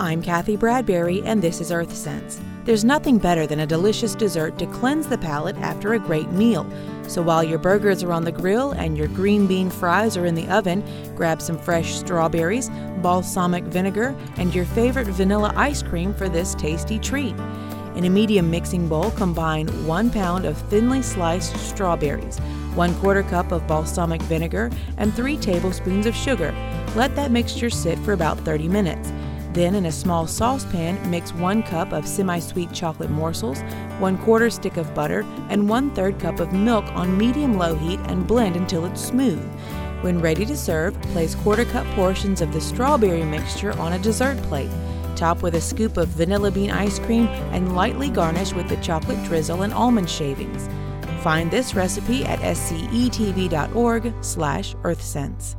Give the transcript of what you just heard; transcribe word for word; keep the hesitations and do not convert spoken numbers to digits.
I'm Kathy Bradbury, and this is Earth Sense. There's nothing better than a delicious dessert to cleanse the palate after a great meal. So while your burgers are on the grill and your green bean fries are in the oven, grab some fresh strawberries, balsamic vinegar, and your favorite vanilla ice cream for this tasty treat. In a medium mixing bowl, combine one pound of thinly sliced strawberries, one quarter cup of balsamic vinegar, and three tablespoons of sugar. Let that mixture sit for about thirty minutes. Then in a small saucepan, mix one cup of semi-sweet chocolate morsels, one quarter stick of butter, and one third cup of milk on medium-low heat and blend until it's smooth. When ready to serve, place quarter cup portions of the strawberry mixture on a dessert plate. Top with a scoop of vanilla bean ice cream and lightly garnish with the chocolate drizzle and almond shavings. Find this recipe at scetv dot org slash earthsense.